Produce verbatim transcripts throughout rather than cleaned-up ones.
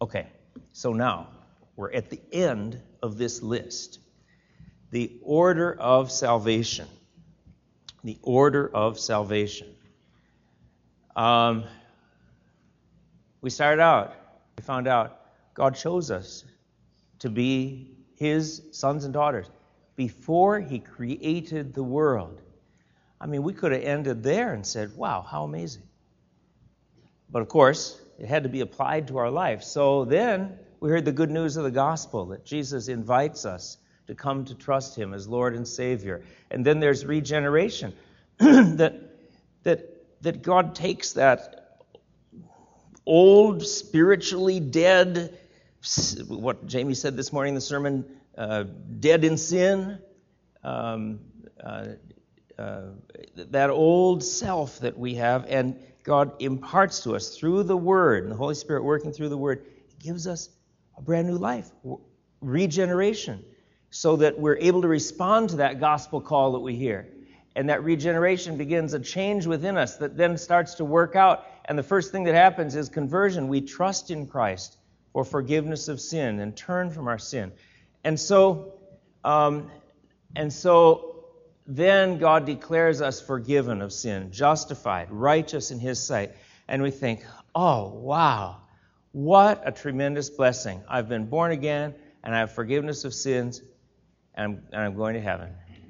Okay, so now we're at the end of this list. The order of salvation. The order of salvation. Um, we started out, we found out God chose us to be his sons and daughters before he created the world. I mean, we could have ended there and said, wow, how amazing. But of course, it had to be applied to our life. So then we heard the good news of the gospel, that Jesus invites us to come to trust him as Lord and Savior. And then there's regeneration, that, that, that God takes that old, spiritually dead, what Jamie said this morning in the sermon, uh, dead in sin, um, uh, uh, that old self that we have, and God imparts to us through the Word, and the Holy Spirit working through the Word, gives us a brand new life, regeneration, so that we're able to respond to that gospel call that we hear. And that regeneration begins a change within us that then starts to work out. And the first thing that happens is conversion. We trust in Christ for forgiveness of sin and turn from our sin. And so, um, and so then God declares us forgiven of sin, justified, righteous in his sight. And we think, oh, wow, what a tremendous blessing. I've been born again, and I have forgiveness of sins, and I'm, and I'm going to heaven.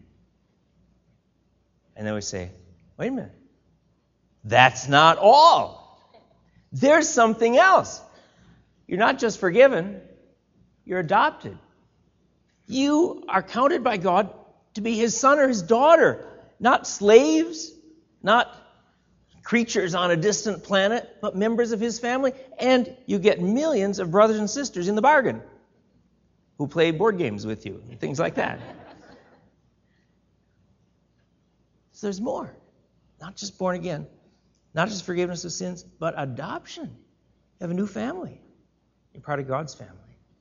And then we say, wait a minute. That's not all. There's something else. You're not just forgiven, you're adopted. You are counted by God to be his son or his daughter, not slaves, not creatures on a distant planet, but members of his family. And you get millions of brothers and sisters in the bargain who play board games with you and things like that. So there's more. Not just born again, not just forgiveness of sins, but adoption. You have a new family. You're part of God's family.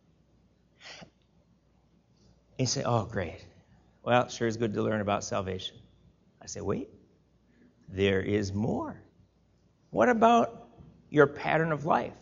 And you say, oh, great. Well, it sure is good to learn about salvation. I say, wait, there is more. What about your pattern of life?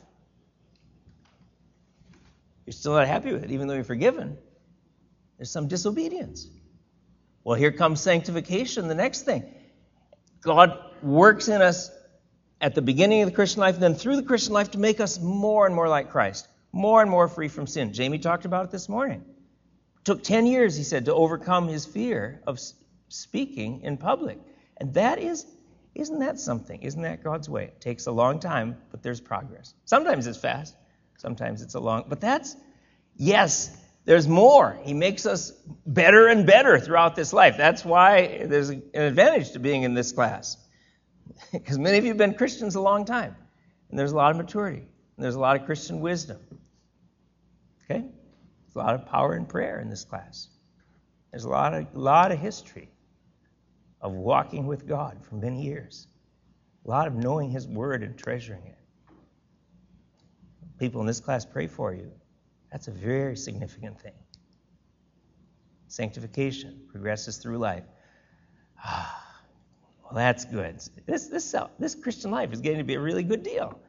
You're still not happy with it, even though you're forgiven. There's some disobedience. Well, here comes sanctification, the next thing. God works in us at the beginning of the Christian life, and then through the Christian life to make us more and more like Christ, more and more free from sin. Jamie talked about it this morning. It took ten years, he said, to overcome his fear of speaking in public. And that is, isn't that something? Isn't that God's way? It takes a long time, but there's progress. Sometimes it's fast, sometimes it's a long, but that's, yes, there's more. He makes us better and better throughout this life. That's why there's an advantage to being in this class. Because many of you have been Christians a long time. And there's a lot of maturity. And there's a lot of Christian wisdom. Okay? There's a lot of power in prayer in this class. There's a lot of, lot of history of walking with God for many years. A lot of knowing his word and treasuring it. People in this class pray for you. That's a very significant thing. Sanctification progresses through life. Ah, well, that's good. This, this, this Christian life is getting to be a really good deal.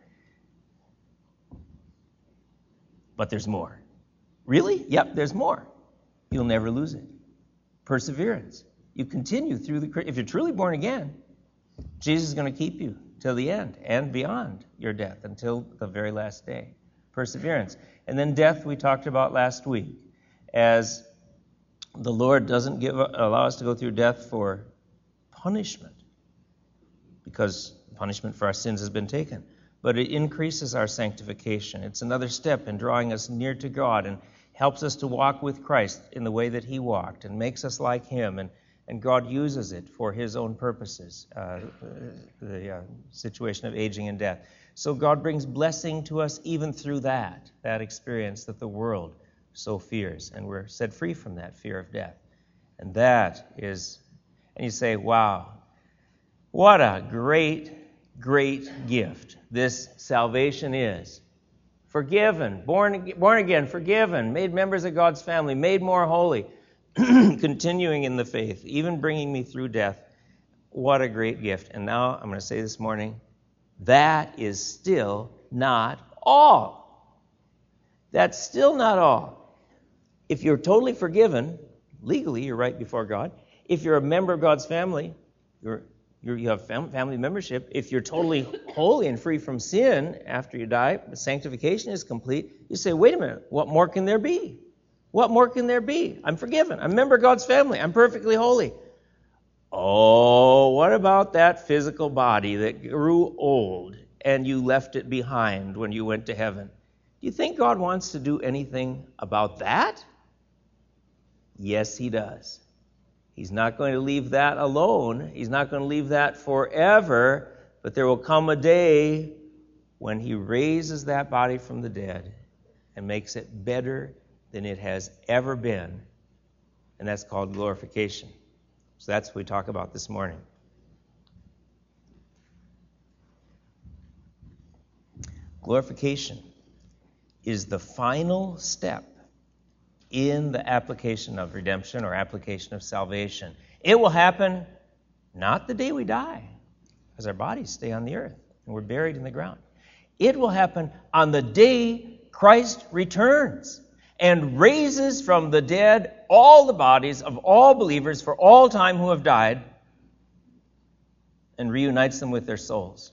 But there's more. Really? Yep, there's more. You'll never lose it. Perseverance. You continue through the... If you're truly born again, Jesus is going to keep you till the end and beyond your death until the very last day. Perseverance. And then death we talked about last week, as the Lord doesn't give allow us to go through death for punishment, because punishment for our sins has been taken, but it increases our sanctification. It's another step in drawing us near to God and helps us to walk with Christ in the way that he walked and makes us like him, and, and God uses it for his own purposes, uh, the uh, situation of aging and death. So God brings blessing to us even through that, that experience that the world so fears. And we're set free from that fear of death. And that is, and you say, wow, what a great, great gift this salvation is. Forgiven, born, born again, forgiven, made members of God's family, made more holy, continuing in the faith, even bringing me through death. What a great gift. And now I'm going to say this morning, that is still not all. That's still not all. If you're totally forgiven, legally you're right before God. If you're a member of God's family, you're, you're, you have fam- family membership. If you're totally holy and free from sin after you die, sanctification is complete, you say, wait a minute, what more can there be? What more can there be? I'm forgiven. I'm a member of God's family. I'm perfectly holy. Oh, what about that physical body that grew old and you left it behind when you went to heaven? Do you think God wants to do anything about that? Yes, he does. He's not going to leave that alone. He's not going to leave that forever, but there will come a day when he raises that body from the dead and makes it better than it has ever been, and that's called glorification. So that's what we talk about this morning. Glorification is the final step in the application of redemption or application of salvation. It will happen not the day we die, because our bodies stay on the earth and we're buried in the ground. It will happen on the day Christ returns and raises from the dead all the bodies of all believers for all time who have died and reunites them with their souls.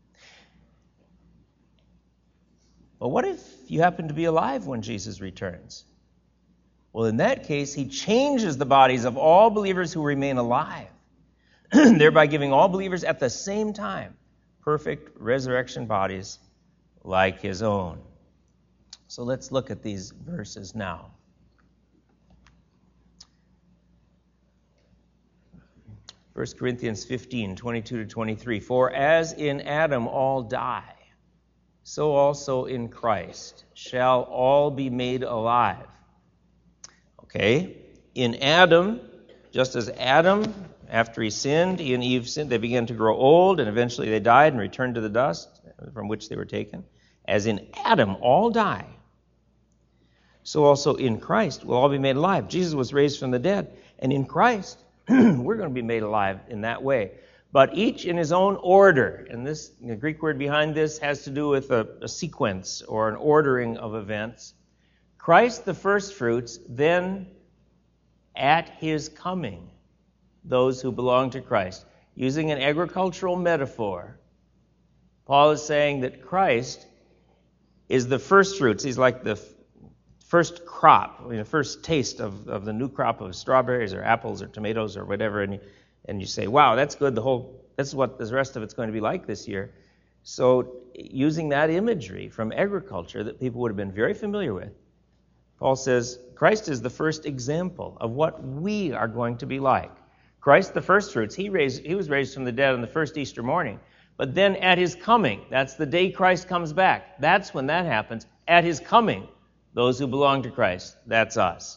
But what if you happen to be alive when Jesus returns? Well, in that case, he changes the bodies of all believers who remain alive, thereby giving all believers at the same time perfect resurrection bodies like his own. So let's look at these verses now. First Corinthians fifteen, twenty-two to twenty-three. For as in Adam all die, so also in Christ shall all be made alive. Okay? In Adam, just as Adam, after he sinned, he and Eve sinned, they began to grow old, and eventually they died and returned to the dust from which they were taken. As in Adam all die, so also in Christ will all be made alive. Jesus was raised from the dead, and in Christ we're going to be made alive in that way. But each in his own order. And this, the Greek word behind this has to do with a, a sequence or an ordering of events. Christ the first fruits, then at his coming, those who belong to Christ. Using an agricultural metaphor, Paul is saying that Christ is the first fruits. He's like the first crop, the first taste of, of the new crop of strawberries or apples or tomatoes or whatever, and you, and you say, wow, that's good. The whole that's what the rest of it's going to be like this year. So using that imagery from agriculture that people would have been very familiar with, Paul says Christ is the first example of what we are going to be like. Christ, the first fruits, he raised, he was raised from the dead on the first Easter morning. But then at his coming, that's the day Christ comes back. That's when that happens. At his coming, those who belong to Christ, that's us.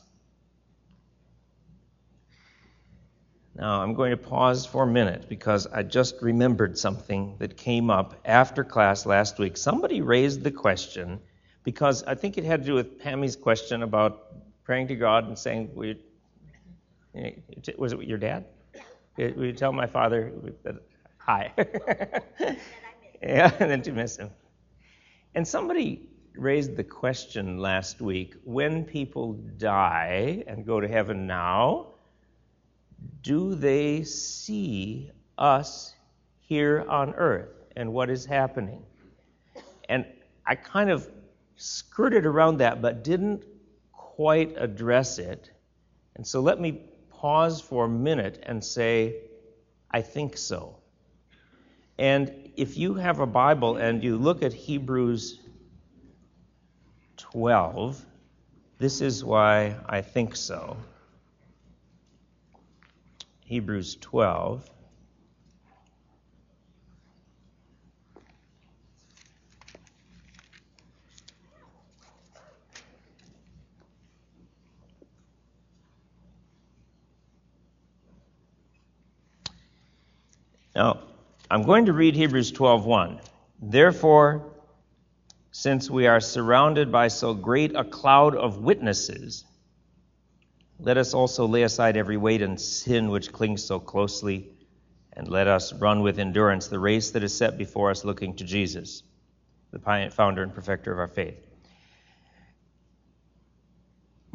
Now, I'm going to pause for a minute because I just remembered something that came up after class last week. Somebody raised the question, because I think it had to do with Pammy's question about praying to God and saying, we, was it your dad? Will you tell my father that, hi? Yeah, and then to miss him. And somebody raised the question last week, when people die and go to heaven now, do they see us here on earth and what is happening? And I kind of skirted around that but didn't quite address it. And so let me pause for a minute and say, I think so. And if you have a Bible and you look at Hebrews twelve, this is why I think so. Hebrews twelve. Now, I'm going to read Hebrews twelve one. Therefore, since we are surrounded by so great a cloud of witnesses, let us also lay aside every weight and sin which clings so closely, and let us run with endurance the race that is set before us, looking to Jesus, the founder and perfecter of our faith.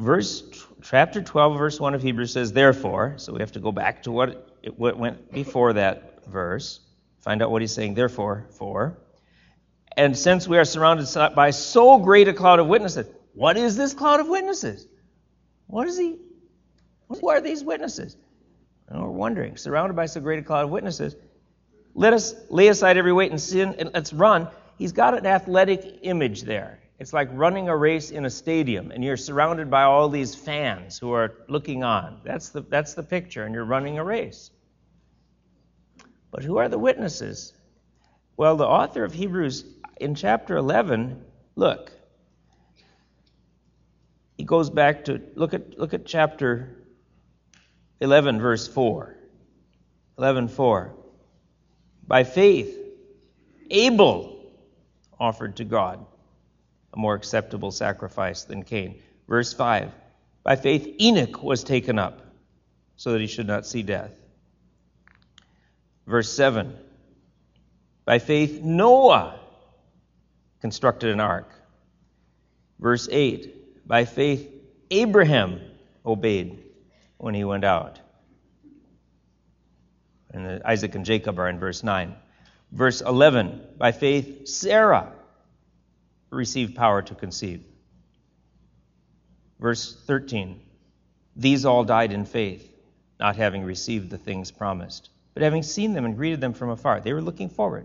verse chapter twelve, verse one of Hebrews says, therefore, so we have to go back to what, it, what went before that verse, find out what he's saying, therefore, for. And since we are surrounded by so great a cloud of witnesses, what is this cloud of witnesses? What is he? Who are these witnesses? And we're wondering, surrounded by so great a cloud of witnesses, let us lay aside every weight and sin, and let's run. He's got an athletic image there. It's like running a race in a stadium, and you're surrounded by all these fans who are looking on. That's the, that's the picture, and you're running a race. But who are the witnesses? Well, the author of Hebrews, in chapter eleven, look, he goes back to, look at, look at chapter eleven, verse four. eleven four. By faith, Abel offered to God a more acceptable sacrifice than Cain. Verse five. By faith, Enoch was taken up so that he should not see death. Verse seven. By faith, Noah constructed an ark. Verse eight. By faith, Abraham obeyed when he went out. And Isaac and Jacob are in verse nine. Verse eleven, by faith, Sarah received power to conceive. Verse thirteen, these all died in faith, not having received the things promised, but having seen them and greeted them from afar. They were looking forward.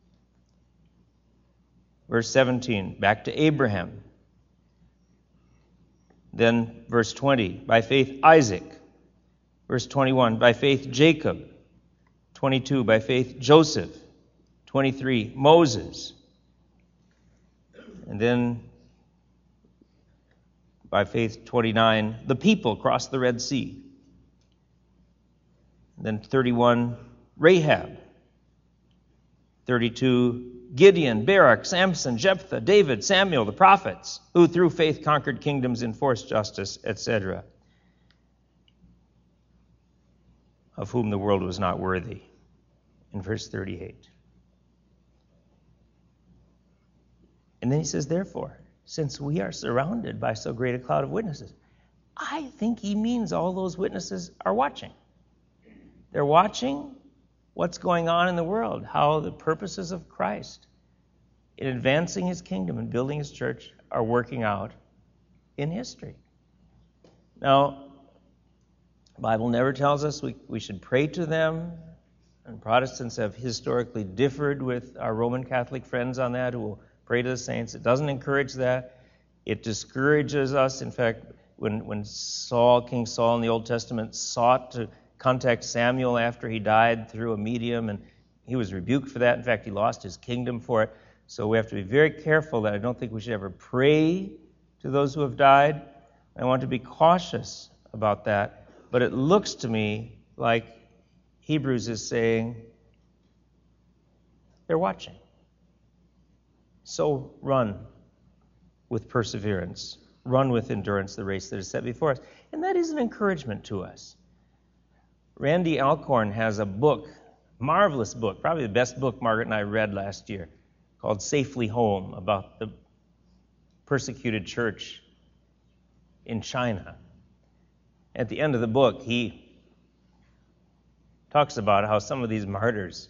Verse seventeen, back to Abraham. Then verse twenty, by faith, Isaac. Verse twenty-one, by faith, Jacob. twenty-two, by faith, Joseph. twenty-three, Moses. And then, by faith, twenty-nine, the people crossed the Red Sea. And then thirty-one, Rahab. thirty-two, Gideon, Barak, Samson, Jephthah, David, Samuel, the prophets, who through faith conquered kingdoms, enforced justice, et cetera, of whom the world was not worthy, in verse thirty-eight. And then he says, therefore, since we are surrounded by so great a cloud of witnesses, I think he means all those witnesses are watching. They're watching what's going on in the world, how the purposes of Christ in advancing his kingdom and building his church are working out in history. Now, the Bible never tells us we, we should pray to them, and Protestants have historically differed with our Roman Catholic friends on that, who will pray to the saints. It doesn't encourage that. It discourages us. In fact, when, when Saul, King Saul in the Old Testament, sought to contact Samuel after he died through a medium, and he was rebuked for that. In fact, he lost his kingdom for it. So we have to be very careful that I don't think we should ever pray to those who have died. I want to be cautious about that. But it looks to me like Hebrews is saying they're watching. So run with perseverance. Run with endurance the race that is set before us. And that is an encouragement to us. Randy Alcorn has a book, marvelous book, probably the best book Margaret and I read last year, called Safely Home, about the persecuted church in China. At the end of the book, he talks about how some of these martyrs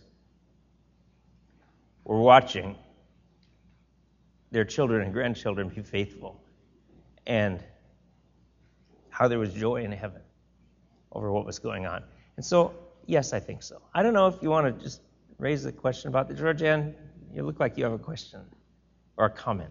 were watching their children and grandchildren be faithful, and how there was joy in heaven over what was going on. And so, yes, I think so. I don't know if you want to just raise a question about the Georgianne. You look like you have a question or a comment.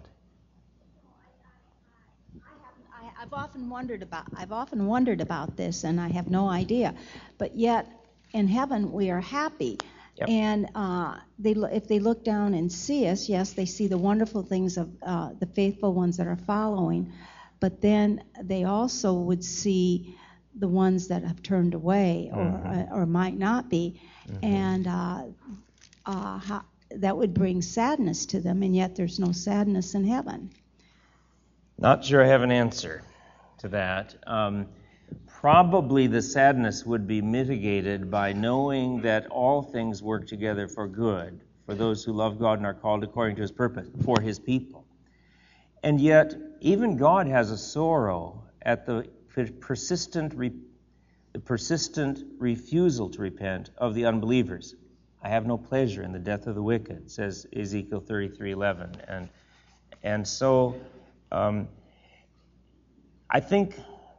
I, I've often wondered about I've often wondered about this, and I have no idea. But yet, in heaven, we are happy. Yep. And uh, they, if they look down and see us, yes, they see the wonderful things of uh, the faithful ones that are following. But then they also would see the ones that have turned away or mm-hmm. uh, or might not be, mm-hmm. and uh, uh, how, that would bring sadness to them. And yet, there's no sadness in heaven. Not sure I have an answer to that. Um, Probably the sadness would be mitigated by knowing that all things work together for good, for those who love God and are called according to his purpose, for his people. And yet, even God has a sorrow at the persistent, re, the persistent refusal to repent of the unbelievers. I have no pleasure in the death of the wicked, says Ezekiel thirty-three eleven. And and so um, I think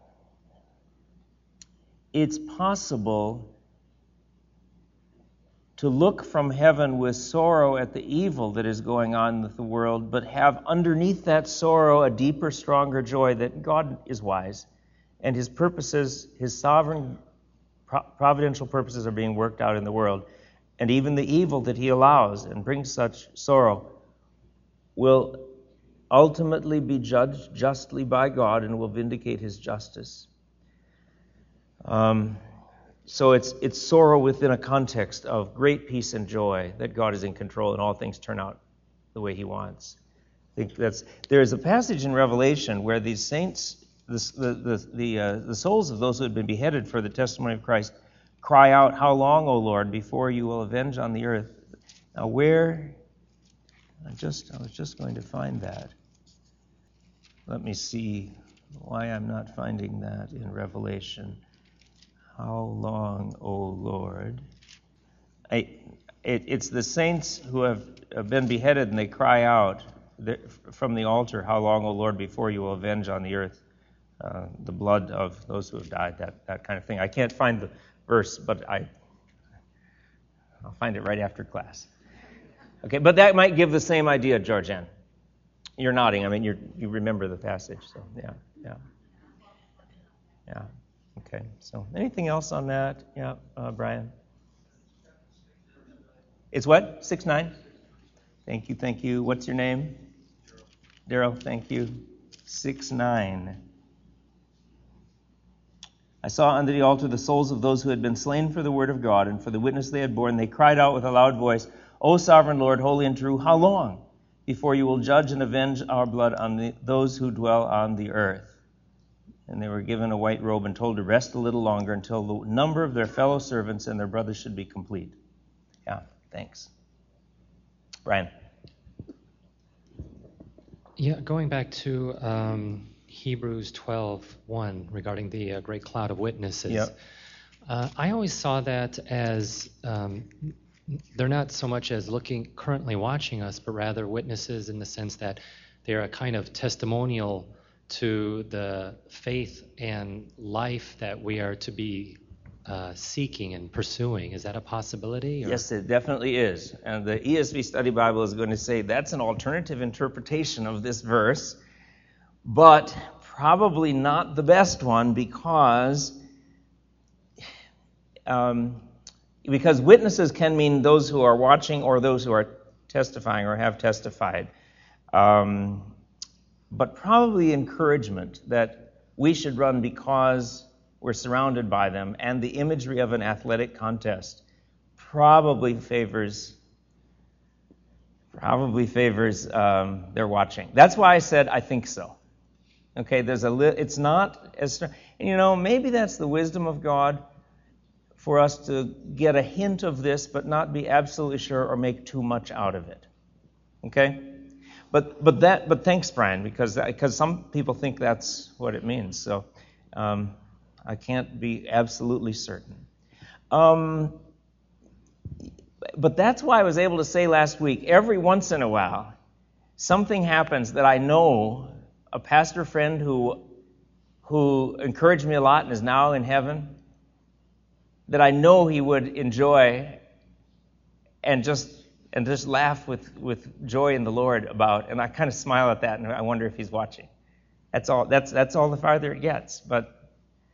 it's possible to look from heaven with sorrow at the evil that is going on with the world, but have underneath that sorrow a deeper, stronger joy that God is wise, and His purposes, His sovereign, providential purposes are being worked out in the world. And even the evil that He allows and brings such sorrow will ultimately be judged justly by God and will vindicate His justice. Um, so it's it's sorrow within a context of great peace and joy that God is in control and all things turn out the way He wants. I think that's there is a passage in Revelation where these saints, the the the the, uh, the souls of those who had been beheaded for the testimony of Christ, cry out, "How long, O Lord, before you will avenge on the earth?" Now, where? I just I was just going to find that. Let me see why I'm not finding that in Revelation. How long, O Lord? I, it, it's the saints who have been beheaded, and they cry out from the altar, "How long, O Lord, before you will avenge on the earth uh, the blood of those who have died?" That that kind of thing. I can't find the verse, but I, I'll find it right after class. Okay, but that might give the same idea, Georgianne. You're nodding. I mean, you you remember the passage, so yeah, yeah, yeah. Okay, so anything else on that? Yeah, uh, Brian? It's what? six nine? Thank you, thank you. What's your name? Daryl, thank you. six nine. I saw under the altar the souls of those who had been slain for the word of God and for the witness they had borne. They cried out with a loud voice, "O sovereign Lord, holy and true, how long before you will judge and avenge our blood on the, those who dwell on the earth?" And they were given a white robe and told to rest a little longer until the number of their fellow servants and their brothers should be complete. Yeah, thanks. Brian. Yeah, going back to um, Hebrews twelve one regarding the uh, great cloud of witnesses. Yep. Uh, I always saw that as um, they're not so much as looking currently watching us, but rather witnesses in the sense that they're a kind of testimonial to the faith and life that we are to be uh, seeking and pursuing. Is that a possibility? Or? Yes, it definitely is. And the E S V Study Bible is going to say that's an alternative interpretation of this verse, but probably not the best one because um, because witnesses can mean those who are watching or those who are testifying or have testified. Um, but probably encouragement that we should run because we're surrounded by them, and the imagery of an athletic contest probably favors probably favors um, their watching. That's why I said I think so. Okay, there's a li- it's not as and you know maybe that's the wisdom of God for us to get a hint of this, but not be absolutely sure or make too much out of it. Okay. But but that but thanks, Brian, because because some people think that's what it means. So um, I can't be absolutely certain. Um, but that's why I was able to say last week, every once in a while, something happens that I know a pastor friend who who encouraged me a lot and is now in heaven, that I know he would enjoy and just. And just laugh with, with joy in the Lord about, and I kind of smile at that, and I wonder if he's watching. That's all. That's that's all the farther it gets. But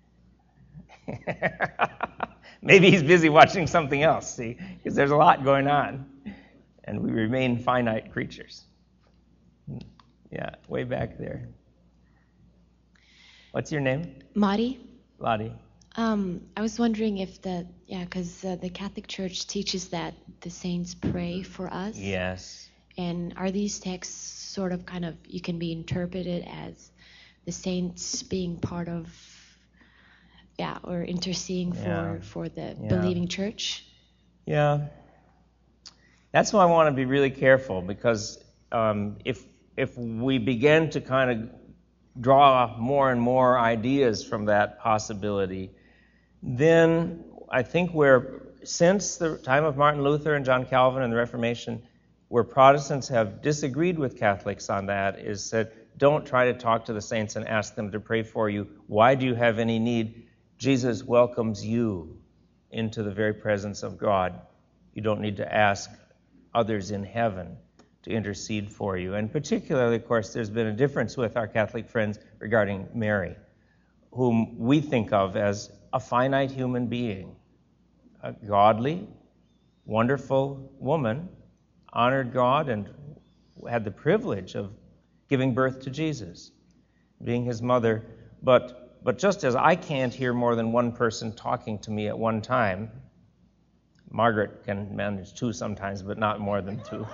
maybe he's busy watching something else. See, because there's a lot going on, and we remain finite creatures. Yeah, way back there. What's your name? Mari. Lottie. Um, I was wondering if the, yeah, because uh, the Catholic Church teaches that the saints pray for us. Yes. And are these texts sort of kind of, you can be interpreted as the saints being part of, yeah, or interceding Yeah. for, for the Yeah. believing church? Yeah. That's why I want to be really careful, because um, if if we begin to kind of draw more and more ideas from that possibility, then I think where, since the time of Martin Luther and John Calvin and the Reformation, where Protestants have disagreed with Catholics on that, is that don't try to talk to the saints and ask them to pray for you. Why do you have any need? Jesus welcomes you into the very presence of God. You don't need to ask others in heaven to intercede for you. And particularly, of course, there's been a difference with our Catholic friends regarding Mary, whom we think of as a finite human being, a godly, wonderful woman, honored God and had the privilege of giving birth to Jesus, being his mother. But, but just as I can't hear more than one person talking to me at one time, Margaret can manage two sometimes, but not more than two.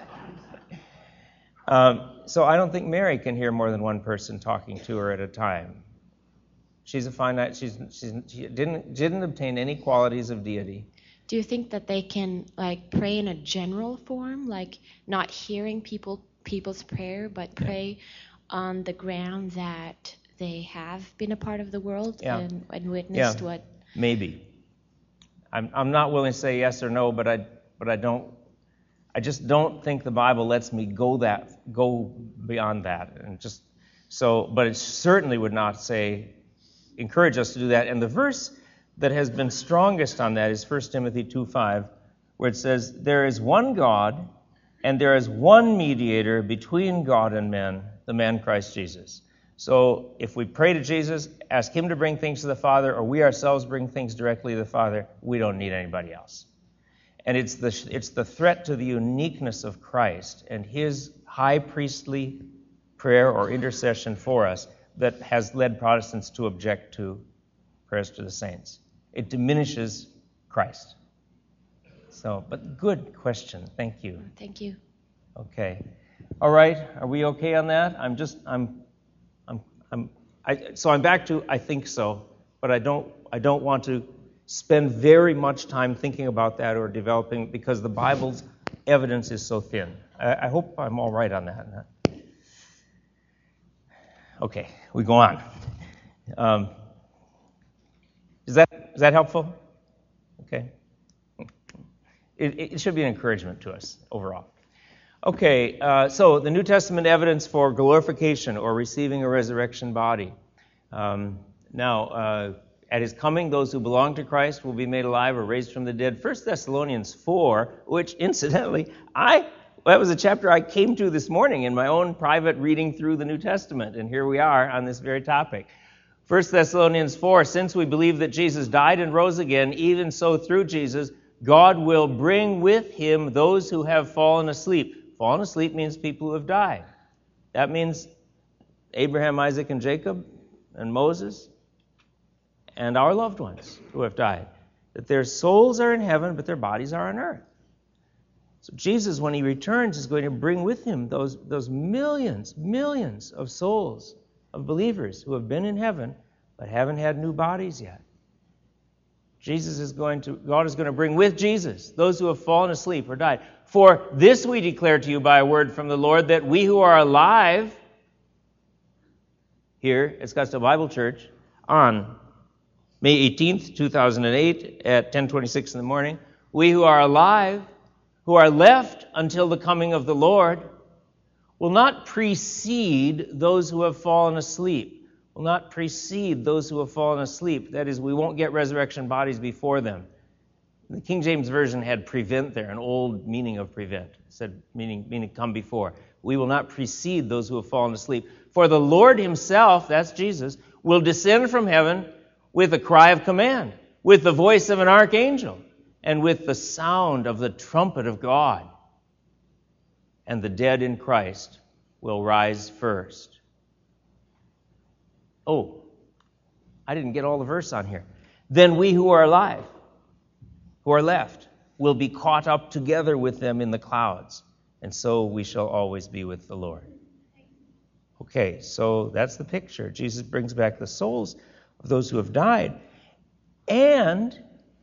um, so I don't think Mary can hear more than one person talking to her at a time. She's a finite, she's, she's, she didn't, didn't obtain any qualities of deity. Do you think that they can like pray in a general form, like not hearing people people's prayer, but pray on the ground that they have been a part of the world Yeah. and, and witnessed Yeah. what? Maybe. I'm I'm not willing to say yes or no, but I but I don't I just don't think the Bible lets me go that go beyond that, and just so. But it certainly would not say encourage us to do that. And the verse that has been strongest on that is First Timothy two five, where it says, "There is one God, and there is one mediator between God and men, the man Christ Jesus." So if we pray to Jesus, ask him to bring things to the Father, or we ourselves bring things directly to the Father, we don't need anybody else. And it's the it's the threat to the uniqueness of Christ and his high priestly prayer or intercession for us that has led Protestants to object to prayers to the saints. It diminishes Christ. So, but good question. Thank you. Thank you. Okay. All right. Are we okay on that? I'm just I'm I'm I'm I so I'm back to I think so, but I don't I don't want to spend very much time thinking about that or developing, because the Bible's evidence is so thin. I, I hope I'm all right on that. Okay, we go on. Um, is that is that helpful? Okay. It, it should be an encouragement to us overall. Okay, uh, so the New Testament evidence for glorification or receiving a resurrection body. Um, now, uh, at his coming, those who belong to Christ will be made alive or raised from the dead. First Thessalonians four, which incidentally, I that was a chapter I came to this morning in my own private reading through the New Testament, and here we are on this very topic. First Thessalonians four, since we believe that Jesus died and rose again, even so through Jesus, God will bring with him those who have fallen asleep. Fallen asleep means people who have died. That means Abraham, Isaac, and Jacob, and Moses, and our loved ones who have died. That their souls are in heaven, but their bodies are on earth. So Jesus, when he returns, is going to bring with him those, those millions, millions of souls of believers who have been in heaven, but haven't had new bodies yet. Jesus is going to, God is going to bring with Jesus those who have fallen asleep or died. For this we declare to you by a word from the Lord, that we who are alive here at Scottsdale Bible Church on May eighteenth, two thousand eight at ten twenty-six in the morning, we who are alive, who are left until the coming of the Lord, will not precede those who have fallen asleep. Will not precede those who have fallen asleep. That is, we won't get resurrection bodies before them. The King James Version had prevent there, an old meaning of prevent. It said meaning, meaning come before. We will not precede those who have fallen asleep. For the Lord himself, that's Jesus, will descend from heaven with a cry of command, with the voice of an archangel, and with the sound of the trumpet of God. And the dead in Christ will rise first. Oh, I didn't get all the verse on here. Then we who are alive, who are left, will be caught up together with them in the clouds, and so we shall always be with the Lord. Okay, so that's the picture. Jesus brings back the souls of those who have died, and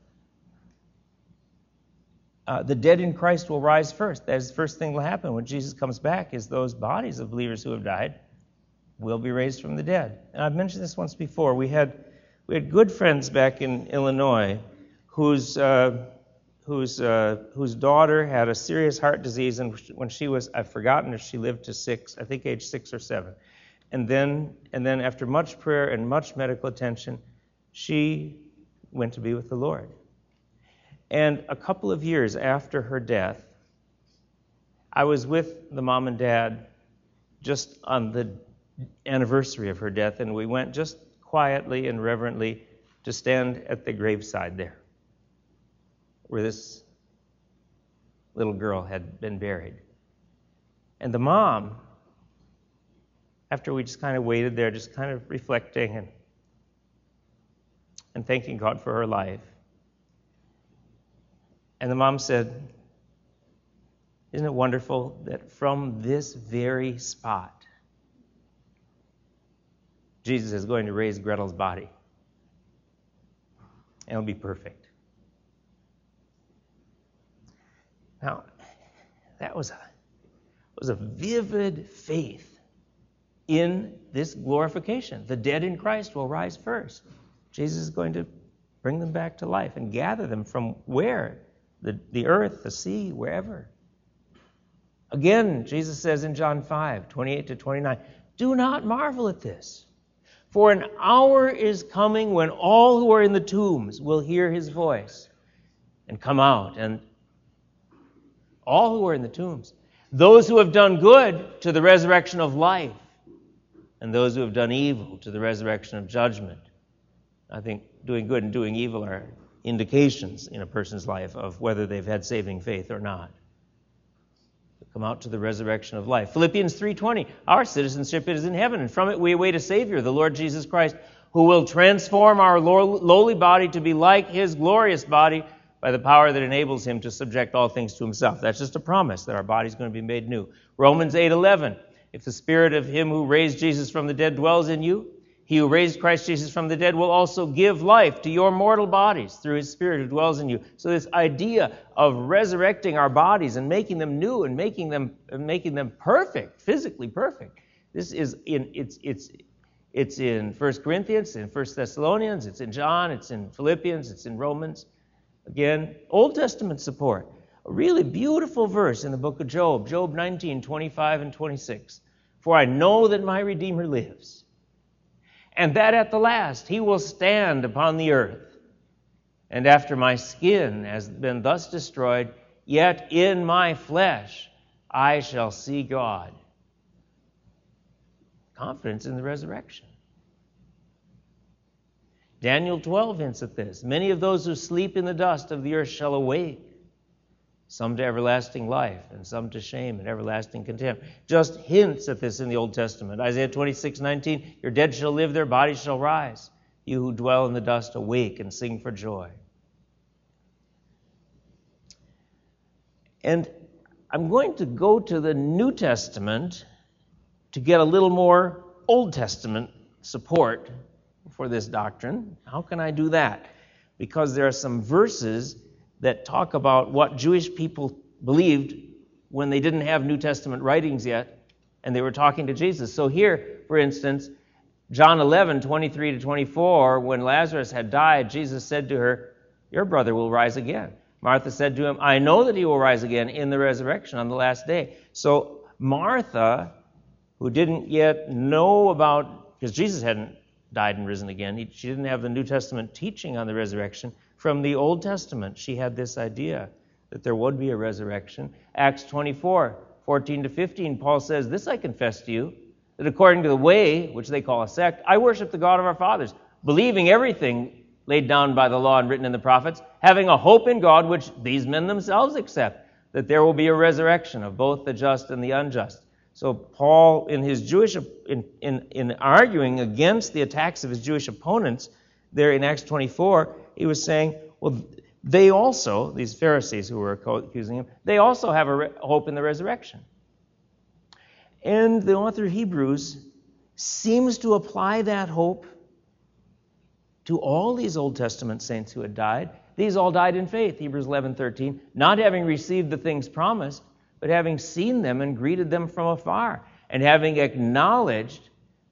uh, the dead in Christ will rise first. That is the first thing that will happen when Jesus comes back, is those bodies of believers who have died will be raised from the dead. And I've mentioned this once before. We had we had good friends back in Illinois whose uh, whose uh, whose daughter had a serious heart disease, and when she was, I've forgotten if she lived to six, I think age six or seven. And then and then after much prayer and much medical attention, she went to be with the Lord. And a couple of years after her death, I was with the mom and dad just on the anniversary of her death, and we went just quietly and reverently to stand at the graveside there, where this little girl had been buried. And the mom, after we just kind of waited there, just kind of reflecting and, and thanking God for her life, and the mom said, "Isn't it wonderful that from this very spot, Jesus is going to raise Gretel's body, and it'll be perfect." Now, that was a, was a vivid faith in this glorification. The dead in Christ will rise first. Jesus is going to bring them back to life and gather them from where? The, the earth, the sea, wherever. Again, Jesus says in John five, twenty-eight to twenty-nine, "Do not marvel at this, for an hour is coming when all who are in the tombs will hear his voice and come out." And all who are in the tombs, those who have done good to the resurrection of life, and those who have done evil to the resurrection of judgment. I think doing good and doing evil are indications in a person's life of whether they've had saving faith or not. Come out to the resurrection of life. Philippians three twenty, "Our citizenship is in heaven, and from it we await a Savior, the Lord Jesus Christ, who will transform our lowly body to be like his glorious body by the power that enables him to subject all things to himself." That's just a promise that our body's going to be made new. Romans eight eleven, "If the spirit of him who raised Jesus from the dead dwells in you, he who raised Christ Jesus from the dead will also give life to your mortal bodies through his Spirit who dwells in you." So this idea of resurrecting our bodies and making them new and making them making them perfect, physically perfect. This is in it's it's it's in First Corinthians, in First Thessalonians, it's in John, it's in Philippians, it's in Romans. Again, Old Testament support. A really beautiful verse in the book of Job, Job nineteen, twenty-five and twenty-six. "For I know that my Redeemer lives, and that at the last he will stand upon the earth. And after my skin has been thus destroyed, yet in my flesh I shall see God." Confidence in the resurrection. Daniel twelve hints at this. "Many of those who sleep in the dust of the earth shall awake, some to everlasting life, and some to shame and everlasting contempt." Just hints at this in the Old Testament. Isaiah twenty-six nineteen, "Your dead shall live, their bodies shall rise. You who dwell in the dust, awake and sing for joy." And I'm going to go to the New Testament to get a little more Old Testament support for this doctrine. How can I do that? Because there are some verses that talk about what Jewish people believed when they didn't have New Testament writings yet, and they were talking to Jesus. So here, for instance, John eleven, twenty-three to twenty-four, when Lazarus had died, Jesus said to her, "Your brother will rise again." Martha said to him, "I know that he will rise again in the resurrection on the last day." So Martha, who didn't yet know about, because Jesus hadn't died and risen again, he, she didn't have the New Testament teaching on the resurrection. From the Old Testament, she had this idea that there would be a resurrection. Acts twenty-four, fourteen to fifteen, Paul says, "This I confess to you, that according to the way, which they call a sect, I worship the God of our fathers, believing everything laid down by the law and written in the prophets, having a hope in God, which these men themselves accept, that there will be a resurrection of both the just and the unjust." So Paul, in his Jewish, in, in, in arguing against the attacks of his Jewish opponents, there in Acts twenty-four, he was saying, well, they also, these Pharisees who were accusing him, they also have a re- hope in the resurrection. And the author of Hebrews seems to apply that hope to all these Old Testament saints who had died. These all died in faith, Hebrews eleven thirteen, not having received the things promised, but having seen them and greeted them from afar, and having acknowledged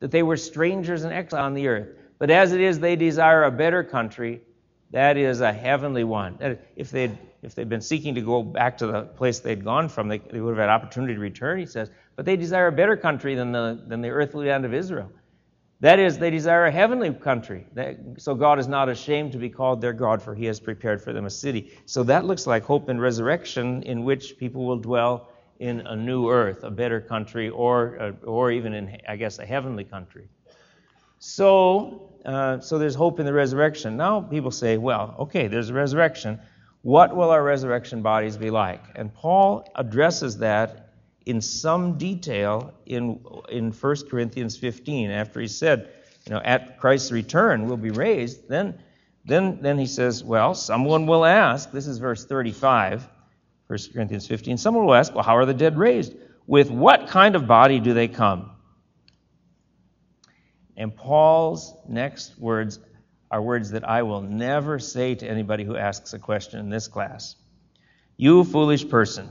that they were strangers and exiles on the earth. But as it is, they desire a better country, that is a heavenly one. If they'd, if they'd been seeking to go back to the place they'd gone from, they, they would have had opportunity to return, he says. But they desire a better country than the, than the earthly land of Israel. That is, they desire a heavenly country. So God is not ashamed to be called their God, for he has prepared for them a city. So that looks like hope and resurrection, in which people will dwell in a new earth, a better country, or or even in, I guess, a heavenly country. So, uh, so there's hope in the resurrection. Now people say, well, okay, there's a resurrection. What will our resurrection bodies be like? And Paul addresses that in some detail in in First Corinthians fifteen. After he said, you know, at Christ's return we'll be raised, then then then he says, well, someone will ask, this is verse thirty-five, First Corinthians fifteen, someone will ask, well, how are the dead raised? With what kind of body do they come? And Paul's next words are words that I will never say to anybody who asks a question in this class. You foolish person.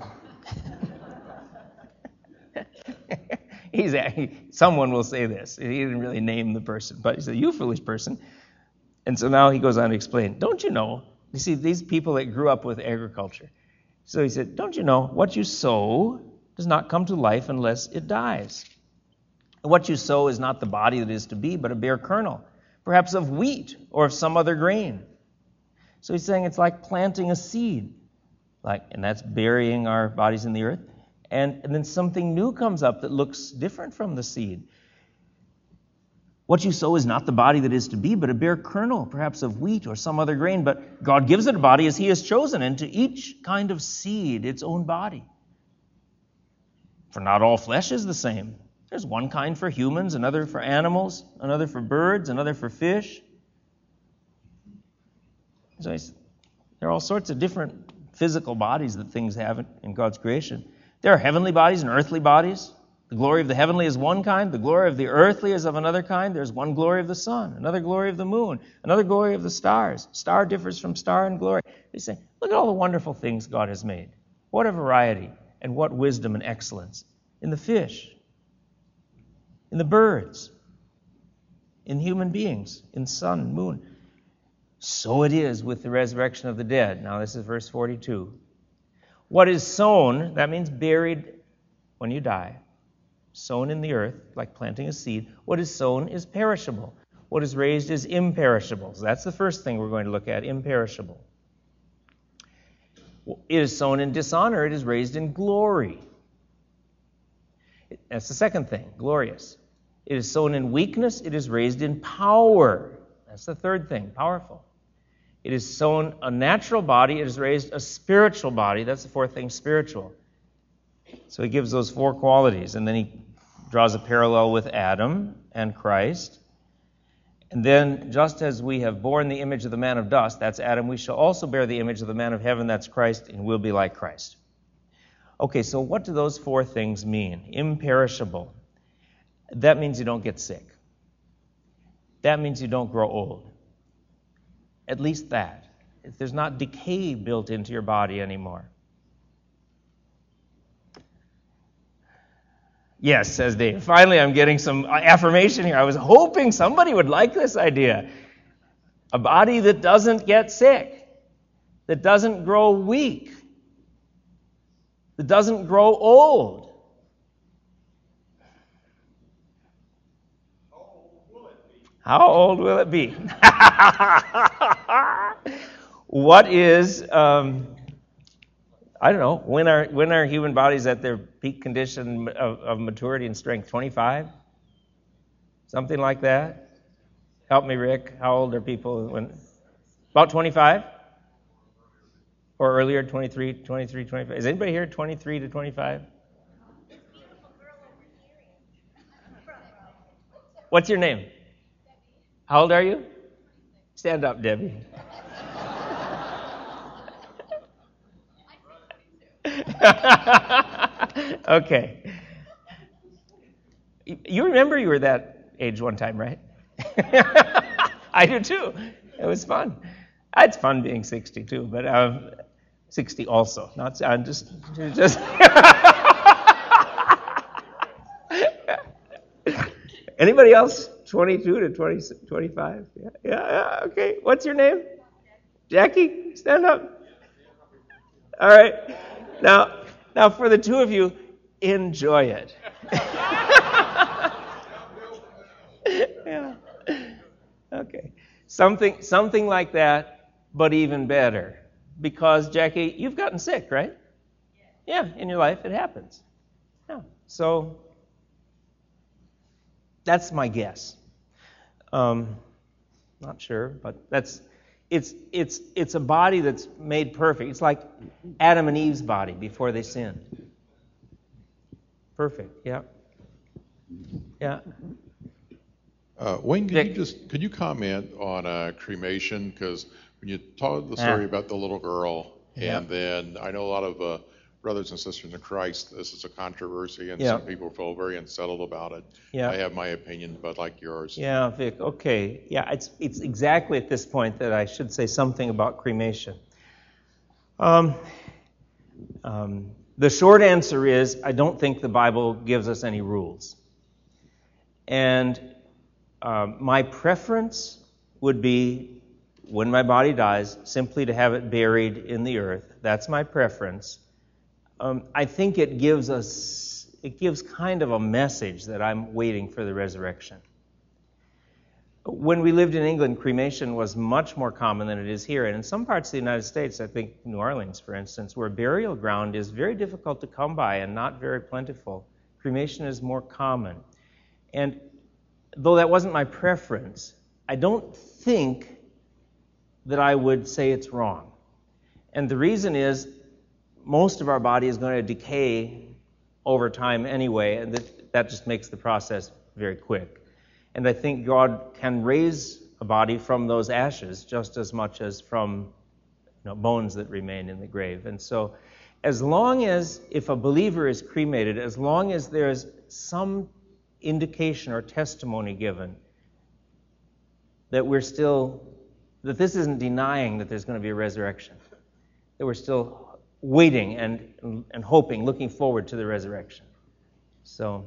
He's he, someone will say this. He didn't really name the person, but he said, you foolish person. And so now he goes on to explain, don't you know? You see, these people that grew up with agriculture. So he said, don't you know, what you sow does not come to life unless it dies. What you sow is not the body that is to be, but a bare kernel, perhaps of wheat or of some other grain. So he's saying it's like planting a seed, like, and that's burying our bodies in the earth. And, and then something new comes up that looks different from the seed. What you sow is not the body that is to be, but a bare kernel, perhaps of wheat or some other grain. But God gives it a body as he has chosen, and to each kind of seed its own body. For not all flesh is the same. There's one kind for humans, another for animals, another for birds, another for fish. So there are all sorts of different physical bodies that things have in God's creation. There are heavenly bodies and earthly bodies. The glory of the heavenly is one kind. The glory of the earthly is of another kind. There's one glory of the sun, another glory of the moon, another glory of the stars. Star differs from star in glory. They say, look at all the wonderful things God has made. What a variety and what wisdom and excellence in the fish, in the birds, in human beings, in sun and moon. So it is with the resurrection of the dead. Now this is verse forty-two. What is sown, that means buried when you die, sown in the earth, like planting a seed. What is sown is perishable. What is raised is imperishable. So that's the first thing we're going to look at, imperishable. It is sown in dishonor, it is raised in glory. That's the second thing, glorious. It is sown in weakness, it is raised in power. That's the third thing, powerful. It is sown a natural body, it is raised a spiritual body. That's the fourth thing, spiritual. So he gives those four qualities, and then he draws a parallel with Adam and Christ. And then, just as we have borne the image of the man of dust, that's Adam, we shall also bear the image of the man of heaven, that's Christ, and we'll be like Christ. Okay, so what do those four things mean? Imperishable. That means you don't get sick. That means you don't grow old. At least that. If there's not decay built into your body anymore. Yes, says Dave. Finally, I'm getting some affirmation here. I was hoping somebody would like this idea. A body that doesn't get sick, that doesn't grow weak, that doesn't grow old. How old will it be? What is, um, I don't know, when are when are human bodies at their peak condition of, of maturity and strength? twenty-five? Something like that? Help me, Rick. How old are people? When? About twenty-five? Or earlier, twenty-three, twenty-three, twenty-five? Is anybody here twenty-three to twenty-five? What's your name? How old are you? Stand up, Debbie. Okay. You remember you were that age one time, right? I do too. It was fun. It's fun being sixty too, but um, sixty also. Not I'm just just. Anybody else? twenty-two to twenty, twenty-five? Yeah, yeah, yeah, okay. What's your name? Jackie, stand up. All right. Now, now for the two of you, enjoy it. Yeah. Okay. Something, something like that, but even better. Because, Jackie, you've gotten sick, right? Yeah, in your life, it happens. Yeah. So, that's my guess. Um, not sure, but that's it's it's it's a body that's made perfect. It's like Adam and Eve's body before they sinned. Perfect. Yeah. Yeah. Uh, Wayne, could Vic. you just could you comment on uh, cremation? Because when you told the story Yeah. about the little girl, Yeah. and then I know a lot of uh, brothers and sisters in Christ, this is a controversy, and Yeah. some people feel very unsettled about it. Yeah. I have my opinion, but like yours. Yeah, Vic. Okay. Yeah, it's it's exactly at this point that I should say something about cremation. Um, um, the short answer is I don't think the Bible gives us any rules, and um, my preference would be when my body dies simply to have it buried in the earth. That's my preference. Um, I think it gives us, it gives kind of a message that I'm waiting for the resurrection. When we lived in England, cremation was much more common than it is here. And in some parts of the United States, I think New Orleans, for instance, where burial ground is very difficult to come by and not very plentiful, cremation is more common. And though that wasn't my preference, I don't think that I would say it's wrong. And the reason is, most of our body is going to decay over time anyway, and that, that just makes the process very quick. And I think God can raise a body from those ashes just as much as from you know, bones that remain in the grave. And so as long as, if a believer is cremated, as long as there's some indication or testimony given that we're still, that this isn't denying that there's going to be a resurrection, that we're still waiting and and hoping, looking forward to the resurrection. So,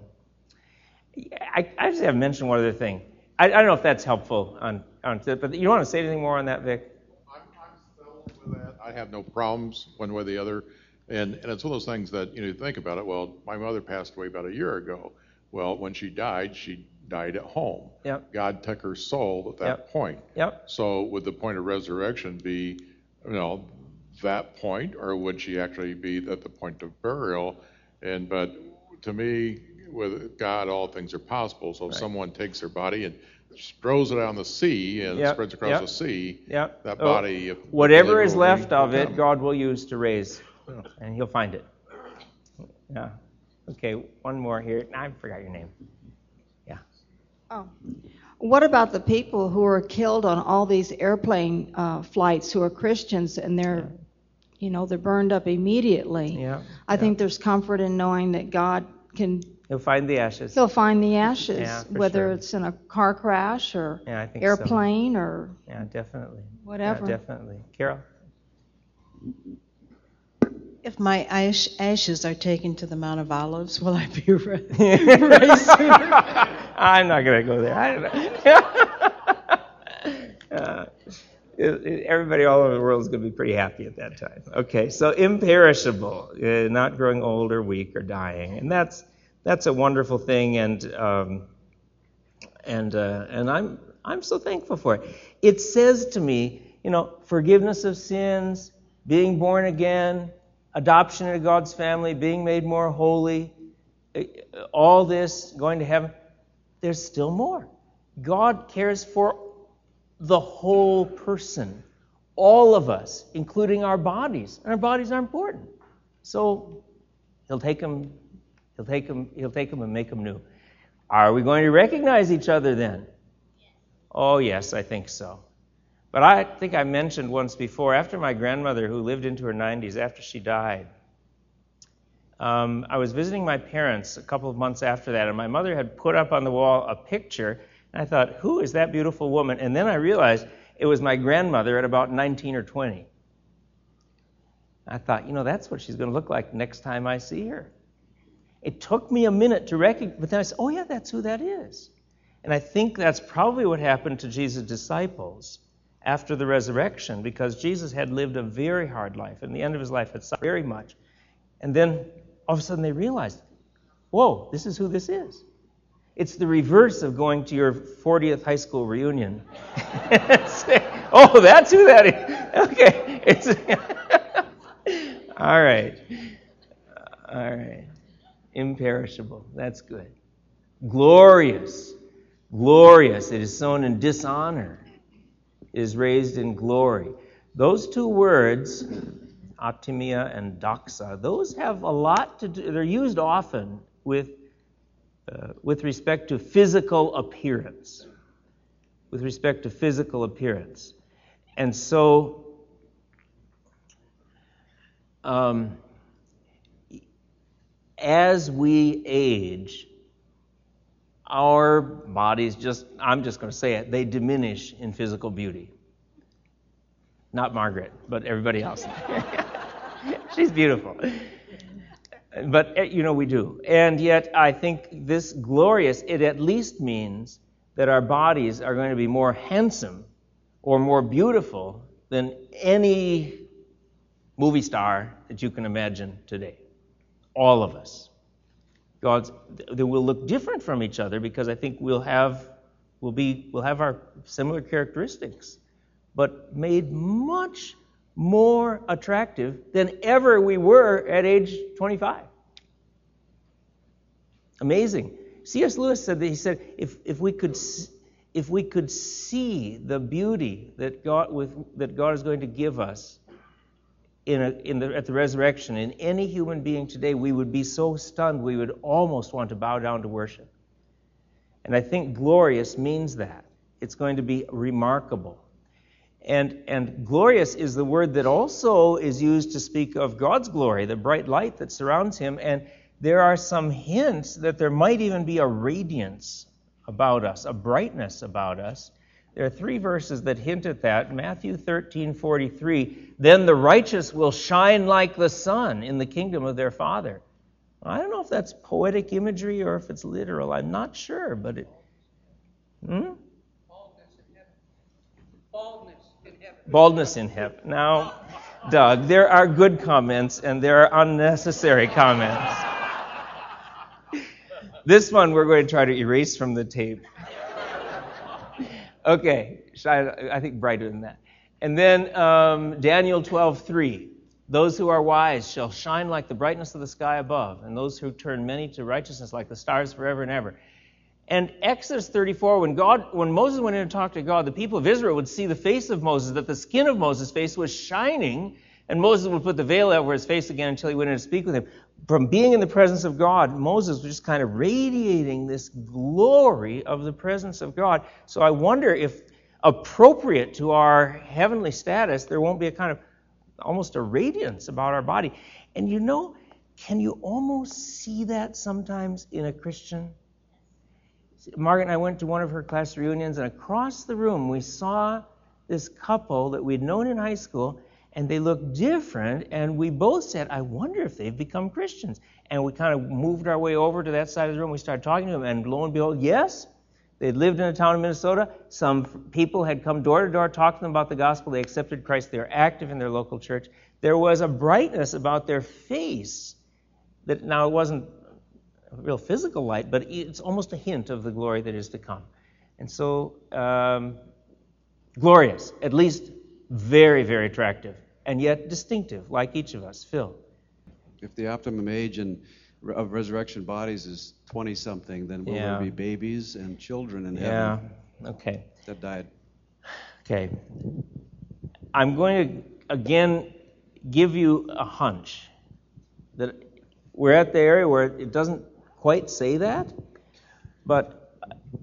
I, I just have to mention one other thing. I, I don't know if that's helpful, on, on but you want to say anything more on that, Vic? I'm, I'm settled with that. I have no problems one way or the other. And, and it's one of those things that, you know, you think about it, well, my mother passed away about a year ago. Well, when she died, she died at home. Yep. God took her soul at that Yep. point. Yep. So would the point of resurrection be, you know, that point, or would she actually be at the point of burial? And but to me, with God, all things are possible. So if Right. someone takes their body and throws it out in the sea and Yep, spreads across yep, the sea, yep. that Oh, body, if whatever is will left be- of it, come. God will use to raise, Yeah. and He'll find it. Yeah. Okay, one more here. I forgot your name. Yeah. Oh. What about the people who are killed on all these airplane uh, flights who are Christians and they're, you know, they're burned up immediately? Yeah. I yeah. think there's comfort in knowing that God can, He'll find the ashes. He'll find the ashes, Yeah, for whether sure. it's in a car crash or Yeah, I think so. airplane or Yeah, definitely. whatever. Yeah, definitely. Carol? If my ash, ashes are taken to the Mount of Olives, will I be ra- raised sooner? I'm not going to go there. I don't know. uh, it- it- everybody all over the world is going to be pretty happy at that time. Okay, so imperishable, uh, not growing old or weak or dying, and that's that's a wonderful thing, and um, and uh, and I'm I'm so thankful for it. It says to me, you know, forgiveness of sins, being born again, adoption into God's family, being made more holy, all this, going to heaven. There's still more. God cares for the whole person, all of us, including our bodies, and our bodies are important. So He'll take them, He'll take them, He'll take them and make them new. Are we going to recognize each other then? Oh yes, I think so. But I think I mentioned once before, after my grandmother, who lived into her nineties, after she died, um, I was visiting my parents a couple of months after that, and my mother had put up on the wall a picture, and I thought, who is that beautiful woman? And then I realized it was my grandmother at about nineteen or twenty. I thought, you know, that's what she's going to look like next time I see her. It took me a minute to recognize, but then I said, oh yeah, that's who that is. And I think that's probably what happened to Jesus' disciples after the resurrection, because Jesus had lived a very hard life. And the end of his life had suffered very much. And then all of a sudden they realized, whoa, this is who this is. It's the reverse of going to your fortieth high school reunion. Oh, that's who that is. Okay. It's all right. All right. Imperishable. That's good. Glorious. Glorious. It is sown in dishonor. It is raised in glory. Those two words, atimia and doxa, those have a lot to do. They're used often with uh, with respect to physical appearance. With respect to physical appearance. And so, um, as we age, our bodies just, I'm just going to say it, they diminish in physical beauty. Not Margaret, but everybody else. She's beautiful. But, you know, we do. And yet, I think this glorious, it at least means that our bodies are going to be more handsome or more beautiful than any movie star that you can imagine today. All of us. God's, they will look different from each other because I think we'll have, we'll be, we'll have our similar characteristics, but made much more attractive than ever we were at age twenty-five. Amazing. C S Lewis said that he said if if we could if we could see the beauty that God with that God is going to give us in a, in the at the resurrection in any human being today, we would be so stunned we would almost want to bow down to worship. And I think glorious means that. It's going to be remarkable. And and glorious is the word that also is used to speak of God's glory, the bright light that surrounds him. And there are some hints that there might even be a radiance about us, a brightness about us. There are three verses that hint at that. Matthew thirteen forty-three, then the righteous will shine like the sun in the kingdom of their Father. I don't know if that's poetic imagery or if it's literal. I'm not sure, but it... Hmm? Baldness in heaven. Now, Doug, there are good comments and there are unnecessary comments. This one we're going to try to erase from the tape. Okay, I think brighter than that. And then um, Daniel twelve three. Those who are wise shall shine like the brightness of the sky above, and those who turn many to righteousness like the stars forever and ever. And Exodus thirty-four, when God, when Moses went in to talk to God, the people of Israel would see the face of Moses, that the skin of Moses' face was shining, and Moses would put the veil over his face again until he went in to speak with him. From being in the presence of God, Moses was just kind of radiating this glory of the presence of God. So I wonder if, appropriate to our heavenly status, there won't be a kind of almost a radiance about our body. And you know, can you almost see that sometimes in a Christian? Margaret and I went to one of her class reunions, and across the room we saw this couple that we'd known in high school, and they looked different, and we both said, I wonder if they've become Christians. And we kind of moved our way over to that side of the room. We started talking to them, and lo and behold, yes, they'd lived in a town in Minnesota. Some people had come door to door, talked to them about the gospel. They accepted Christ. They were active in their local church. There was a brightness about their face that now it wasn't a real physical light, but it's almost a hint of the glory that is to come. And so, um, glorious, at least very, very attractive, and yet distinctive, like each of us. Phil? If the optimum age and of resurrection bodies is twenty-something, then will Yeah. there be babies and children in Yeah, heaven okay. that died? Okay. I'm going to, again, give you a hunch that we're at the area where it doesn't quite say that, but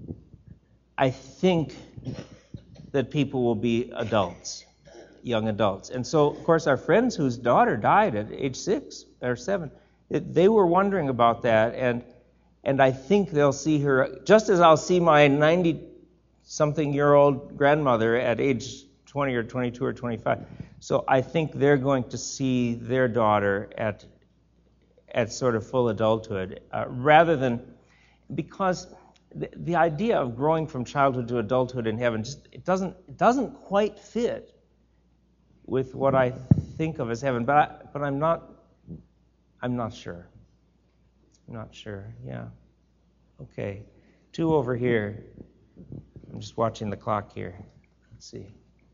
I think that people will be adults, young adults. And so, of course, our friends whose daughter died at age six or seven, it, they were wondering about that, and and I think they'll see her, just as I'll see my ninety-something-year-old grandmother at age twenty or twenty-two or twenty-five. So I think they're going to see their daughter at at sort of full adulthood, uh, rather than, because the, the idea of growing from childhood to adulthood in heaven, just it doesn't it doesn't quite fit with what I think of as heaven. But I, but I'm not I'm not sure. I'm not sure. Yeah. Okay. Two over here. I'm just watching the clock here. Let's see.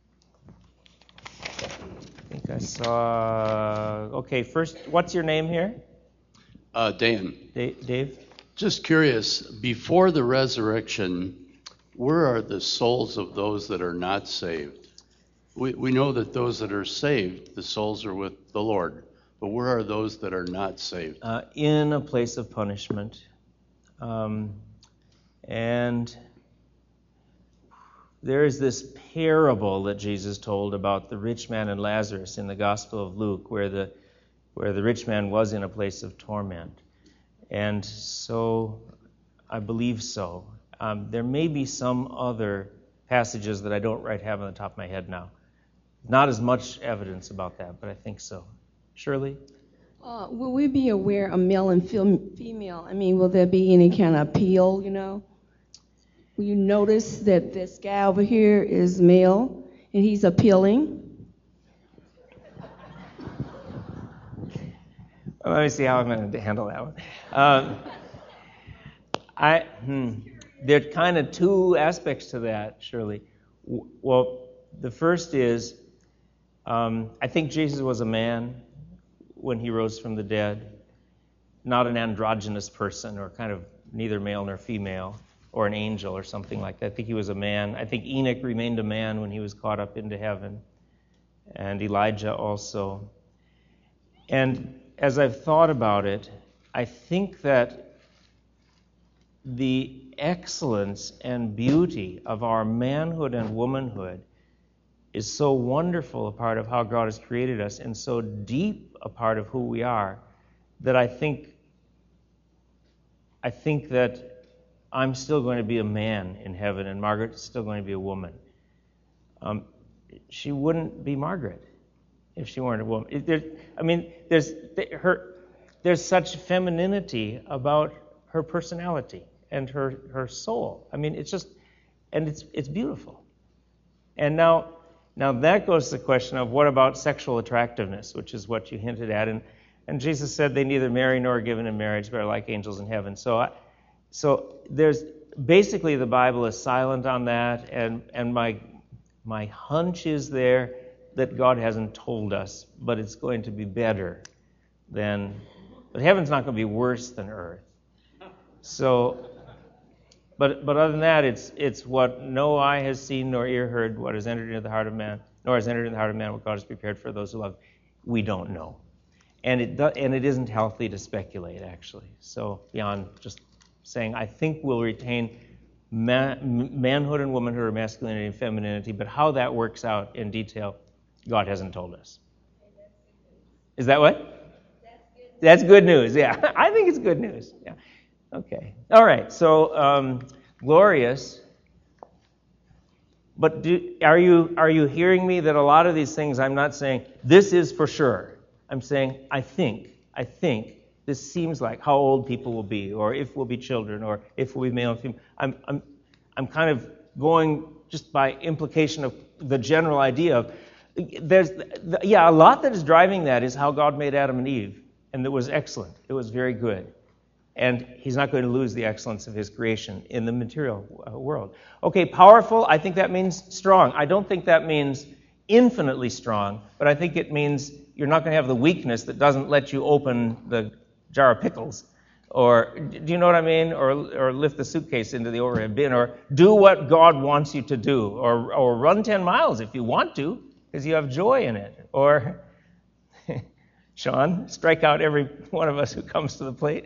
I think I saw. Okay. First, what's your name here? Uh, Dan. Da- Dave. Just curious, before the resurrection, where are the souls of those that are not saved? We, we know that those that are saved, the souls are with the Lord. But where are those that are not saved? Uh, in a place of punishment. Um, and there is this parable that Jesus told about the rich man and Lazarus in the Gospel of Luke, where the where the rich man was in a place of torment. And so, I believe so. Um, there may be some other passages that I don't right have on the top of my head now. Not as much evidence about that, but I think so. Shirley? Uh, will we be aware of male and fem- female? I mean, will there be any kind of appeal, you know? Will you notice that this guy over here is male and he's appealing? Let me see how I'm going to handle that one. Um, I hmm, there are kind of two aspects to that, Shirley. W- Well, the first is, um, I think Jesus was a man when he rose from the dead, not an androgynous person or kind of neither male nor female or an angel or something like that. I think he was a man. I think Enoch remained a man when he was caught up into heaven, and Elijah also. And as I've thought about it, I think that the excellence and beauty of our manhood and womanhood is so wonderful a part of how God has created us and so deep a part of who we are that I think I think that I'm still going to be a man in heaven and Margaret's still going to be a woman. Um, she wouldn't be Margaret if she weren't a woman. It, there, I mean, there's her. There's such femininity about her personality and her, her soul. I mean, it's just, and it's it's beautiful. And now, now that goes to the question of what about sexual attractiveness, which is what you hinted at. And and Jesus said they neither marry nor are given in marriage, but are like angels in heaven. So, I, so there's basically the Bible is silent on that, and and my my hunch is there that God hasn't told us, but it's going to be better than, but heaven's not going to be worse than earth. So, but but other than that, it's it's what no eye has seen nor ear heard, what has entered into the heart of man, nor has entered into the heart of man what God has prepared for those who love. We don't know, and it do, and it isn't healthy to speculate actually. So beyond just saying, I think we'll retain man, manhood and womanhood, or masculinity and femininity, but how that works out in detail, God hasn't told us. Is that what? That's good news, yeah. I think it's good news, yeah. Okay. All right, so um, glorious. But do, are you are you hearing me that a lot of these things I'm not saying, this is for sure. I'm saying, I think, I think this seems like how old people will be, or if we'll be children, or if we'll be male and female. I'm, I'm, I'm kind of going just by implication of the general idea of, there's, yeah, a lot that is driving that is how God made Adam and Eve, and it was excellent. It was very good. And he's not going to lose the excellence of his creation in the material world. Okay, powerful, I think that means strong. I don't think that means infinitely strong, but I think it means you're not going to have the weakness that doesn't let you open the jar of pickles, or, do you know what I mean? Or or lift the suitcase into the overhead bin, or do what God wants you to do, or or run ten miles if you want to, because you have joy in it. Or, Sean, strike out every one of us who comes to the plate.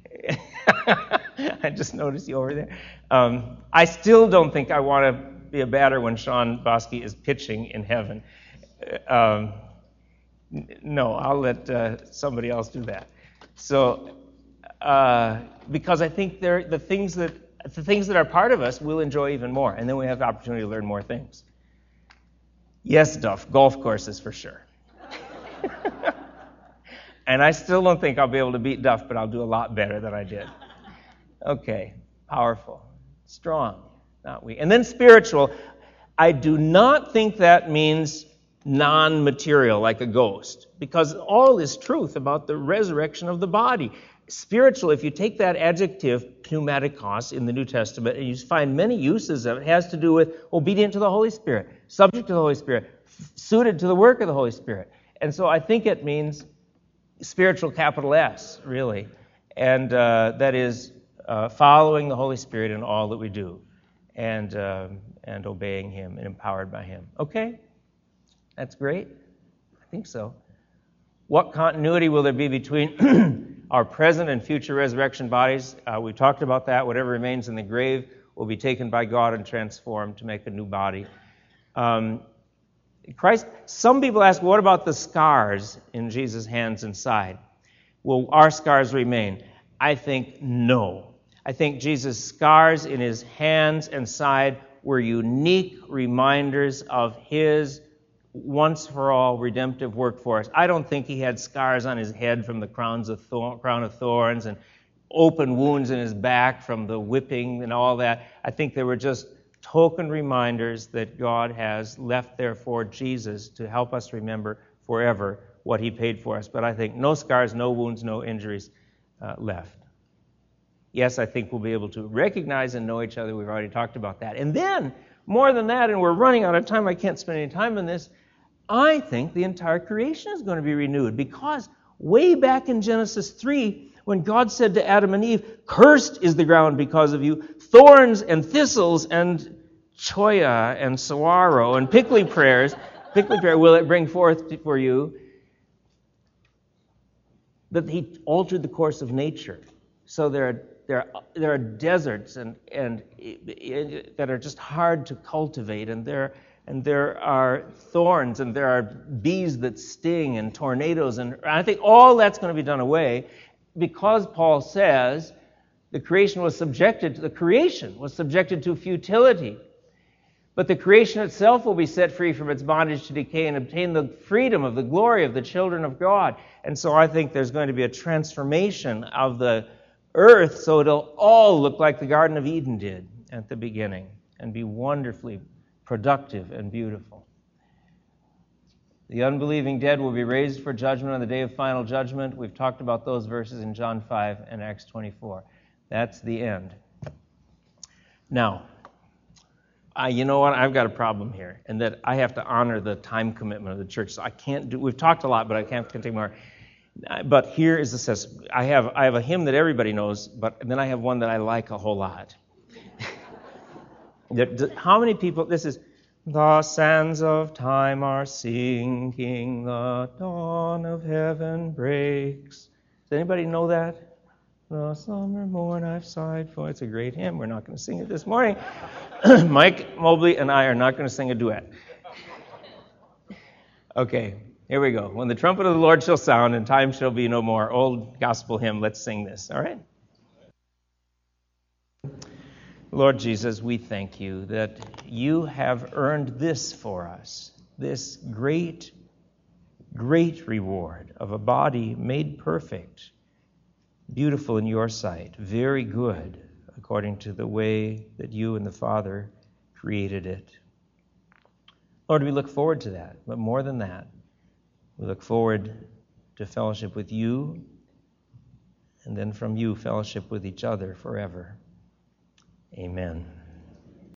I just noticed you over there. Um, I still don't think I want to be a batter when Sean Bosky is pitching in heaven. Um, no, I'll let uh, somebody else do that. So, uh, because I think they're the things that the things that are part of us we'll enjoy even more, and then we have the opportunity to learn more things. Yes, Duff, golf courses for sure. And I still don't think I'll be able to beat Duff, but I'll do a lot better than I did. Okay, powerful. Strong, not weak. And then spiritual. I do not think that means non-material, like a ghost, because all is truth about the resurrection of the body. Spiritual, if you take that adjective, pneumatikos, in the New Testament, and you find many uses of it, it has to do with obedient to the Holy Spirit, subject to the Holy Spirit, f- suited to the work of the Holy Spirit. And so I think it means spiritual, capital S, really. And uh, that is uh, following the Holy Spirit in all that we do, and uh, and obeying Him and empowered by Him. Okay? That's great? I think so. What continuity will there be between our present and future resurrection bodies? Uh, we talked about that. Whatever remains in the grave will be taken by God and transformed to make a new body. Um, Christ. Some people ask, what about the scars in Jesus' hands and side? Will our scars remain? I think no. I think Jesus' scars in His hands and side were unique reminders of His once-for-all redemptive work for us. I don't think He had scars on His head from the crowns of thorn, crown of thorns and open wounds in His back from the whipping and all that. I think they were just token reminders that God has left there for Jesus to help us remember forever what He paid for us. But I think no scars, no wounds, no injuries uh, left. Yes, I think we'll be able to recognize and know each other. We've already talked about that. And then, more than that, and we're running out of time, I can't spend any time on this, I think the entire creation is going to be renewed, because way back in Genesis three, when God said to Adam and Eve, "Cursed is the ground because of you, thorns and thistles and choya and saguaro and prickly prayers, prickly prayer will it bring forth for you," that He altered the course of nature. So there are there are, there are deserts and and that are just hard to cultivate, and there and there are thorns, and there are bees that sting, and tornadoes, and I think all that's going to be done away, because Paul says the creation was subjected to the creation was subjected to futility. But the creation itself will be set free from its bondage to decay and obtain the freedom of the glory of the children of God. And so I think there's going to be a transformation of the earth so it'll all look like the Garden of Eden did at the beginning and be wonderfully productive and beautiful. The unbelieving dead will be raised for judgment on the day of final judgment. We've talked about those verses in John five and Acts twenty-four. That's the end. Now, Uh, you know what? I've got a problem here, and that I have to honor the time commitment of the church. So I can't do. We've talked a lot, but I can't continue more. Uh, but here is the says. I have I have a hymn that everybody knows, but then I have one that I like a whole lot. How many people? This is the sands of time are sinking, the dawn of heaven breaks. Does anybody know that? The summer morn I've sighed for. It's a great hymn. We're not going to sing it this morning. Mike Mobley and I are not going to sing a duet. Okay, here we go. When the trumpet of the Lord shall sound and time shall be no more. Old gospel hymn. Let's sing this. All right? Lord Jesus, we thank you that you have earned this for us, this great, great reward of a body made perfect, beautiful in your sight, very good, according to the way that you and the Father created it. Lord, we look forward to that, but more than that, we look forward to fellowship with you, and then from you, fellowship with each other forever. Amen.